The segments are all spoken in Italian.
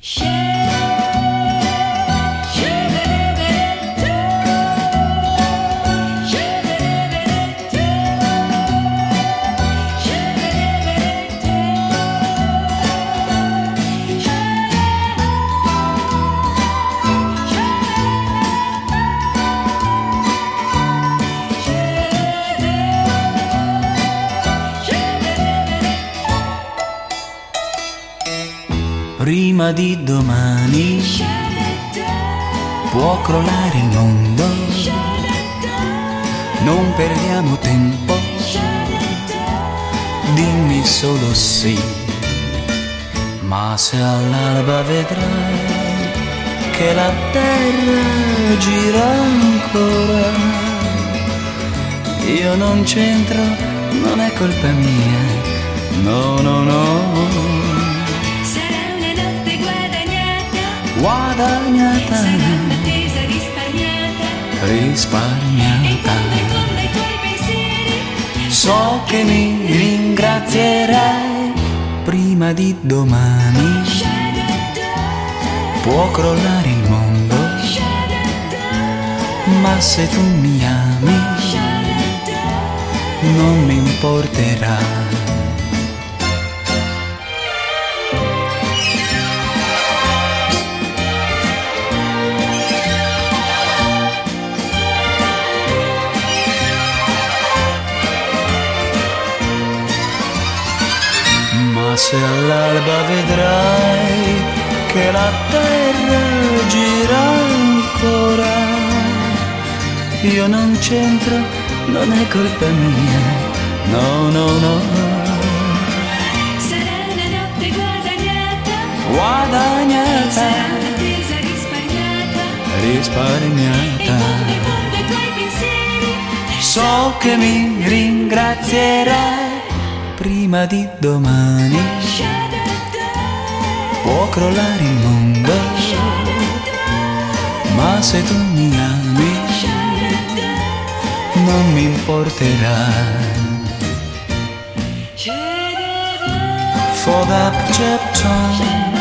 Prima di domani può crollare il mondo, non perdiamo tempo, dimmi solo sì, ma se all'alba vedrai che la terra gira ancora, io non c'entro, non è colpa mia, no, no, no. Guadagnata, sarà un'attesa risparmiata, risparmiata. e con dei tuoi pensieri So che mi ringrazierai prima di domani. Può crollare il mondo, ma se tu mi ami non mi importerà. Ma se all'alba vedrai che la terra gira ancora, io non c'entro, non è colpa mia, no, no, no. sarà una notte guadagnata, Guadagnata, sarà un'attesa risparmiata, e risparmiata. con dei tuoi pensieri So che mi ringrazierai prima di domani. Può crollare il mondo, ma se tu mi ami non mi importerà. Fodap Jepton,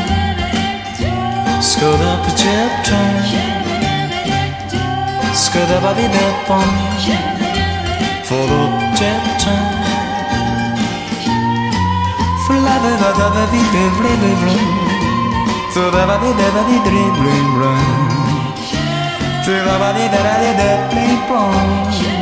Skodap Jepton, Skodababidepon, Fodap Jepton. So